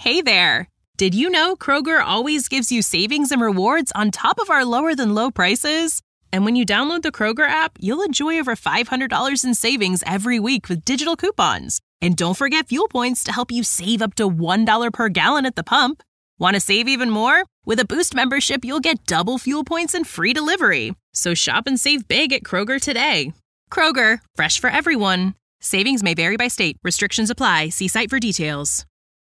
Hey there! Did you know Kroger always gives you savings and rewards on top of our lower-than-low prices? And when you download the Kroger app, you'll enjoy over $500 in savings every week with digital coupons. And don't forget fuel points to help you save up to $1 per gallon at the pump. Want to save even more? With a Boost membership, you'll get double fuel points and free delivery. So shop and save big at Kroger today. Kroger, fresh for everyone. Savings may vary by state. Restrictions apply. See site for details.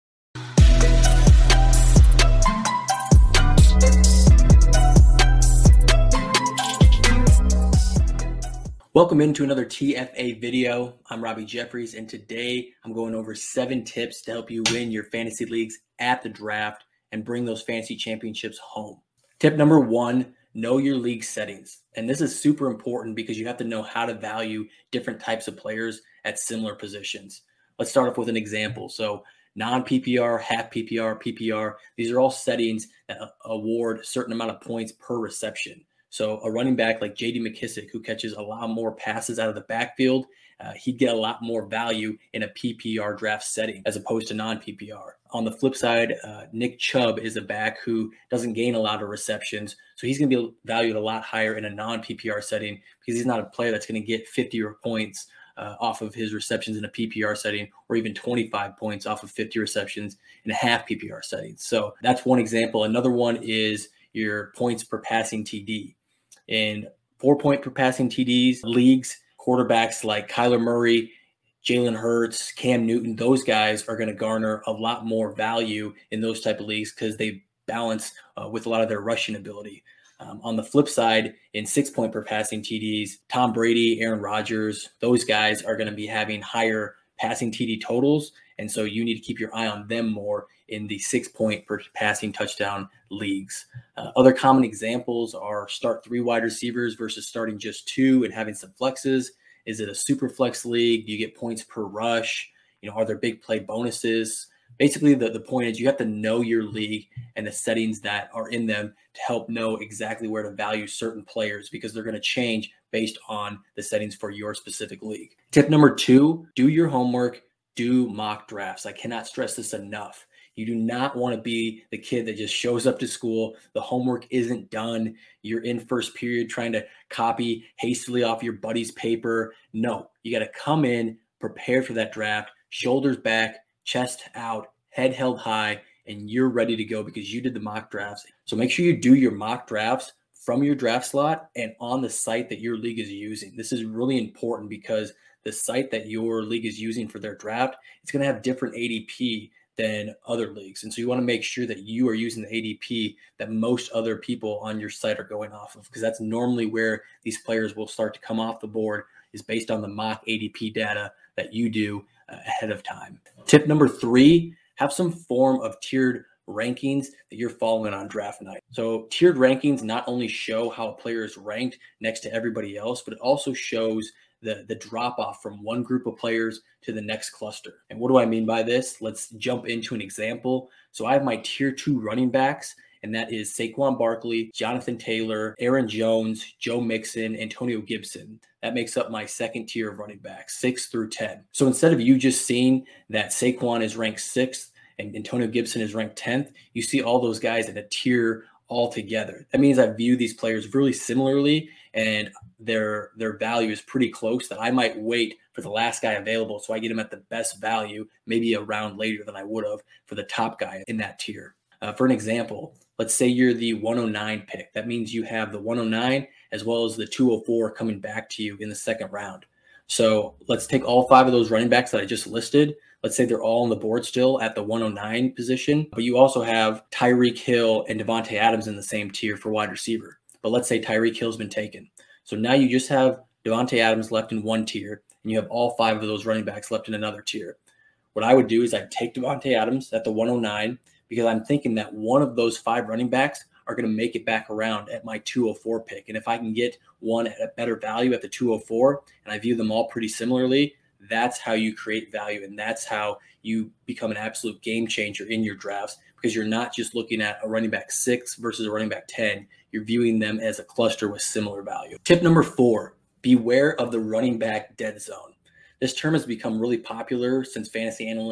Welcome into another TFA video. I'm Robbie Jeffries, and today I'm going over 7 tips to help you win your fantasy leagues at the draft and bring those fantasy championships home. Tip number 1, know your league settings. And this is super important because you have to know how to value different types of players at similar positions. Let's start off with an example. So non-PPR, half PPR, PPR, these are all settings that award a certain amount of points per reception. So a running back like J.D. McKissic, who catches a lot more passes out of the backfield, he'd get a lot more value in a PPR draft setting as opposed to non-PPR. On the flip side, Nick Chubb is a back who doesn't gain a lot of receptions, so he's going to be valued a lot higher in a non-PPR setting because he's not a player that's going to get 50 points off of his receptions in a PPR setting, or even 25 points off of 50 receptions in a half PPR setting. So that's one example. Another one is your points per passing TD. In 4-point per passing TDs leagues, quarterbacks like Kyler Murray, Jalen Hurts, Cam Newton, those guys are going to garner a lot more value in those type of leagues because they balance with a lot of their rushing ability. On the flip side, in 6-point per passing TDs, Tom Brady, Aaron Rodgers, those guys are going to be having higher passing TD totals, and so you need to keep your eye on them more in the 6-point per passing touchdown leagues. Other common examples are start 3 wide receivers versus starting just 2 and having some flexes. Is it a super flex league? Do you get points per rush? Are there big play bonuses? Basically, the point is you have to know your league and the settings that are in them to help know exactly where to value certain players because they're going to change based on the settings for your specific league. Tip number 2, do your homework, do mock drafts. I cannot stress this enough. You do not want to be the kid that just shows up to school, the homework isn't done, you're in first period trying to copy hastily off your buddy's paper. No, you got to come in, prepare for that draft, shoulders back, chest out, head held high, and you're ready to go because you did the mock drafts. So make sure you do your mock drafts from your draft slot and on the site that your league is using. This is really important because the site that your league is using for their draft, it's going to have different ADP than other leagues. And so you want to make sure that you are using the ADP that most other people on your site are going off of, because that's normally where these players will start to come off the board, is based on the mock ADP data that you do ahead of time. Tip number 3, have some form of tiered rankings that you're following on draft night. So tiered rankings not only show how a player is ranked next to everybody else, but it also shows the drop off from one group of players to the next cluster. And what do I mean by this? Let's jump into an example. So I have my tier 2 running backs, and that is Saquon Barkley, Jonathan Taylor, Aaron Jones, Joe Mixon, Antonio Gibson. That makes up my second tier of running backs, 6 through 10. So instead of you just seeing that Saquon is ranked 6th and Antonio Gibson is ranked 10th, you see all those guys in a tier all together. That means I view these players really similarly, and their value is pretty close, that I might wait for the last guy available so I get him at the best value, maybe a round later than I would have for the top guy in that tier. For an example, let's say you're the 109 pick. That means you have the 109 as well as the 204 coming back to you in the second round. So let's take all 5 of those running backs that I just listed. Let's say they're all on the board still at the 109 position, but you also have Tyreek Hill and Devontae Adams in the same tier for wide receiver. But let's say Tyreek Hill's been taken. So now you just have Devontae Adams left in one tier, and you have all 5 of those running backs left in another tier. What I would do is I'd take Devontae Adams at the 109 because I'm thinking that one of those 5 running backs are going to make it back around at my 204 pick. And if I can get one at a better value at the 204, and I view them all pretty similarly, that's how you create value. And that's how you become an absolute game changer in your drafts, because you're not just looking at a running back 6 versus a running back 10. You're viewing them as a cluster with similar value. Tip number 4, beware of the running back dead zone. This term has become really popular since fantasy analysts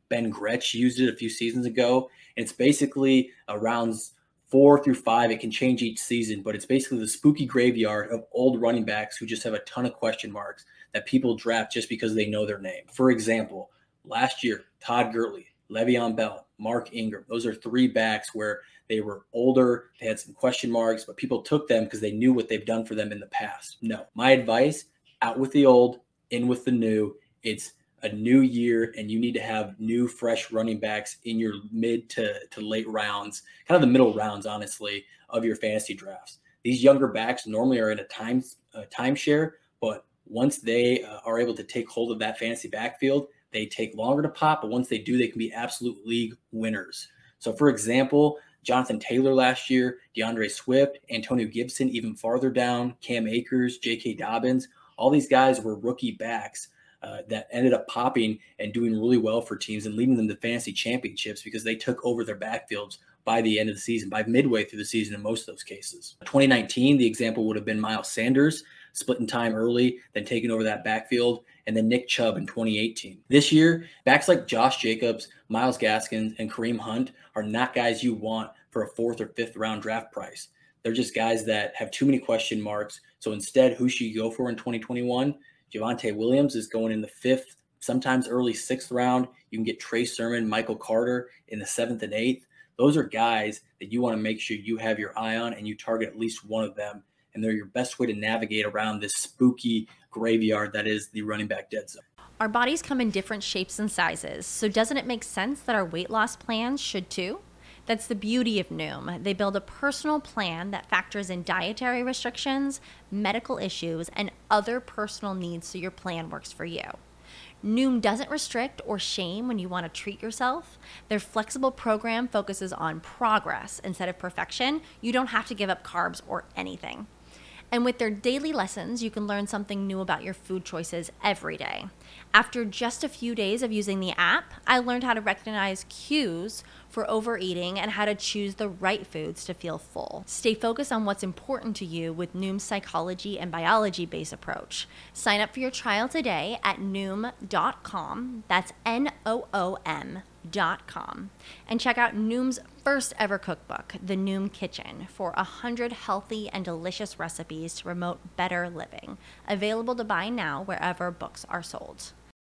Ben Gretsch used it a few seasons ago. And it's basically rounds 4 through 5. It can change each season, but it's basically the spooky graveyard of old running backs who just have a ton of question marks that people draft just because they know their name. For example, last year, Todd Gurley, Le'Veon Bell, Mark Ingram, those are 3 backs where they were older, they had some question marks, but people took them because they knew what they've done for them in the past. No, my advice, out with the old, in with the new. It's a new year, and you need to have new, fresh running backs in your mid to late rounds, kind of the middle rounds, honestly, of your fantasy drafts. These younger backs normally are in a timeshare, but once they are able to take hold of that fantasy backfield, they take longer to pop, but once they do, they can be absolute league winners. So, for example, Jonathan Taylor last year, DeAndre Swift, Antonio Gibson, even farther down, Cam Akers, J.K. Dobbins, all these guys were rookie backs that ended up popping and doing really well for teams and leading them to fantasy championships because they took over their backfields by the end of the season, by midway through the season in most of those cases. 2019, the example would have been Miles Sanders, splitting time early, then taking over that backfield, and then Nick Chubb in 2018. This year, backs like Josh Jacobs, Myles Gaskin, and Kareem Hunt are not guys you want for a 4th or 5th round draft price. They're just guys that have too many question marks. So instead, who should you go for in 2021? Javonte Williams is going in the 5th, sometimes early 6th round. You can get Trey Sermon, Michael Carter in the 7th and 8th. Those are guys that you want to make sure you have your eye on and you target at least one of them. And they're your best way to navigate around this spooky graveyard that is the running back dead zone. Our bodies come in different shapes and sizes, so doesn't it make sense that our weight loss plans should too? That's the beauty of Noom. They build a personal plan that factors in dietary restrictions, medical issues, and other personal needs so your plan works for you. Noom doesn't restrict or shame when you want to treat yourself. Their flexible program focuses on progress instead of perfection. You don't have to give up carbs or anything. And with their daily lessons, you can learn something new about your food choices every day. After just a few days of using the app, I learned how to recognize cues for overeating and how to choose the right foods to feel full. Stay focused on what's important to you with Noom's psychology and biology-based approach. Sign up for your trial today at Noom.com. That's Noom.com. And check out Noom's first ever cookbook, The Noom Kitchen, for 100 healthy and delicious recipes to promote better living. Available to buy now wherever books are sold.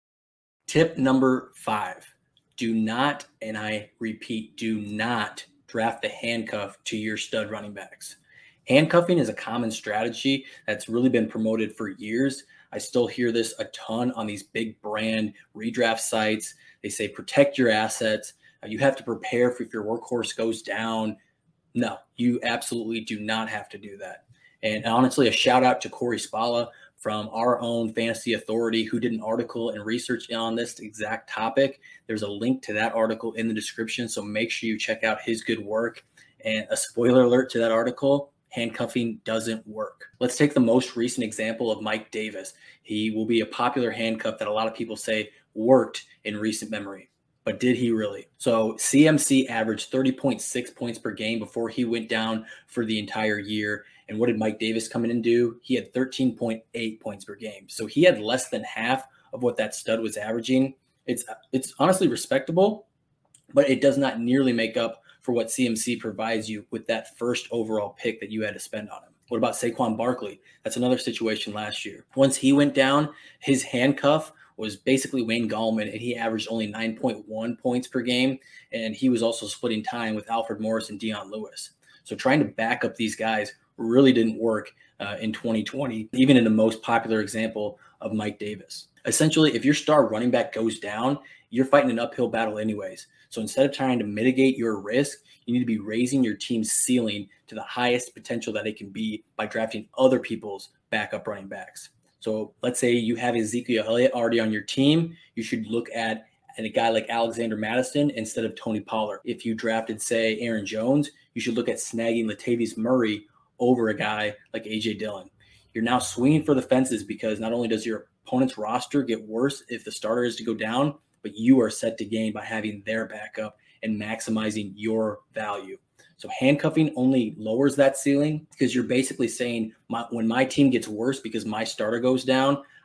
Tip number 5, do not, and I repeat, do not draft the handcuff to your stud running backs. Handcuffing is a common strategy that's really been promoted for years. I still hear this a ton on these big brand redraft sites. They say protect your assets. You have to prepare for if your workhorse goes down. No, you absolutely do not have to do that. And honestly, a shout out to Corey Spalla from our own Fantasy Authority, who did an article and research on this exact topic. There's a link to that article in the description, so make sure you check out his good work. And a spoiler alert to that article, handcuffing doesn't work. Let's take the most recent example of Mike Davis. He will be a popular handcuff that a lot of people say worked in recent memory. But did he really? So CMC averaged 30.6 points per game before he went down for the entire year. And what did Mike Davis come in and do? He had 13.8 points per game. So he had less than half of what that stud was averaging. It's honestly respectable, but it does not nearly make up for what CMC provides you with that first overall pick that you had to spend on him. What about Saquon Barkley? That's another situation last year. Once he went down, his handcuff was basically Wayne Gallman, and he averaged only 9.1 points per game, and he was also splitting time with Alfred Morris and Dion Lewis. So trying to back up these guys really didn't work in 2020, even in the most popular example of Mike Davis. Essentially, if your star running back goes down, you're fighting an uphill battle anyways. So instead of trying to mitigate your risk, you need to be raising your team's ceiling to the highest potential that it can be by drafting other people's backup running backs. So let's say you have Ezekiel Elliott already on your team. You should look at a guy like Alexander Mattison instead of Tony Pollard. If you drafted, say, Aaron Jones, you should look at snagging Latavius Murray over a guy like A.J. Dillon. You're now swinging for the fences because not only does your opponent's roster get worse if the starter is to go down, but you are set to gain by having their backup and maximizing your value. So handcuffing only lowers that ceiling because you're basically saying when my team gets worse because my starter goes down,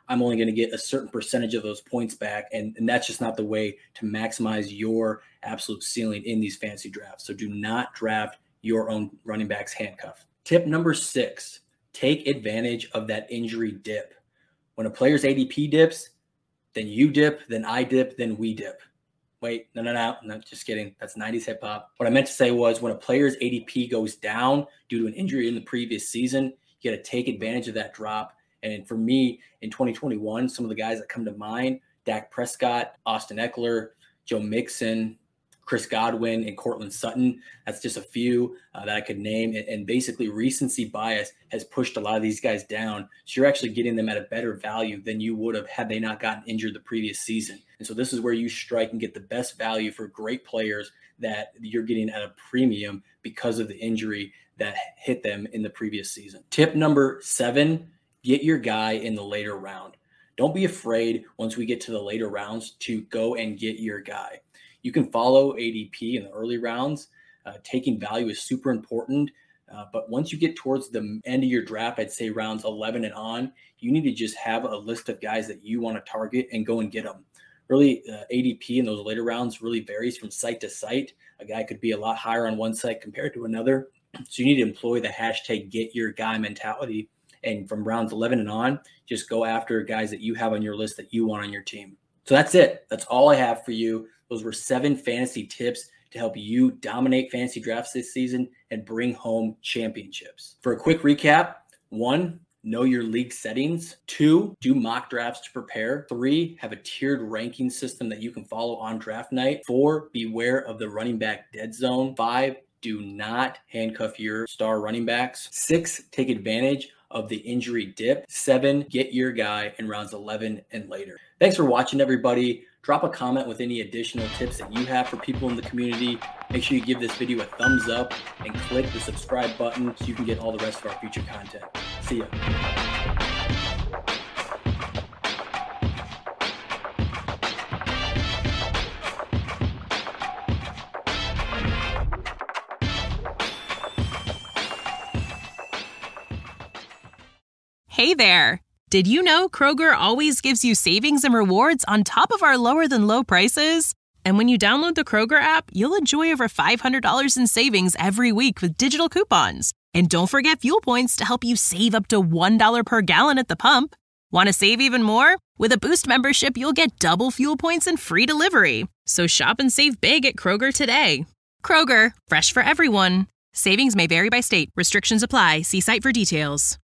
I'm only going to get a certain percentage of those points back. And that's just not the way to maximize your absolute ceiling in these fantasy drafts. So do not draft your own running backs handcuff. Tip number 6, take advantage of that injury dip. When a player's ADP dips, then you dip, then I dip, then we dip. Wait, no, not just kidding. That's 90s hip hop. What I meant to say was when a player's ADP goes down due to an injury in the previous season, you got to take advantage of that drop. And for me, in 2021, some of the guys that come to mind, Dak Prescott, Austin Eckler, Joe Mixon, Chris Godwin, and Cortland Sutton. That's just a few that I could name. And basically recency bias has pushed a lot of these guys down. So you're actually getting them at a better value than you would have had they not gotten injured the previous season. And so this is where you strike and get the best value for great players that you're getting at a premium because of the injury that hit them in the previous season. Tip number 7, get your guy in the later round. Don't be afraid once we get to the later rounds to go and get your guy. You can follow ADP in the early rounds. Taking value is super important. But once you get towards the end of your draft, I'd say rounds 11 and on, you need to just have a list of guys that you want to target and go and get them. Really, ADP in those later rounds really varies from site to site. A guy could be a lot higher on one site compared to another. So you need to employ the hashtag get your guy mentality. And from rounds 11 and on, just go after guys that you have on your list that you want on your team. So that's it. That's all I have for you. Those were 7 fantasy tips to help you dominate fantasy drafts this season and bring home championships. For a quick recap, 1, know your league settings. 2, do mock drafts to prepare. 3, have a tiered ranking system that you can follow on draft night. 4, beware of the running back dead zone. 5, do not handcuff your star running backs. 6, take advantage of the injury dip. 7, get your guy in rounds 11 and later. Thanks for watching, everybody. Drop a comment with any additional tips that you have for people in the community. Make sure you give this video a thumbs up and click the subscribe button so you can get all the rest of our future content. See ya. Hey there! Did you know Kroger always gives you savings and rewards on top of our lower-than-low prices? And when you download the Kroger app, you'll enjoy over $500 in savings every week with digital coupons. And don't forget fuel points to help you save up to $1 per gallon at the pump. Want to save even more? With a Boost membership, you'll get double fuel points and free delivery. So shop and save big at Kroger today. Kroger, fresh for everyone. Savings may vary by state. Restrictions apply. See site for details.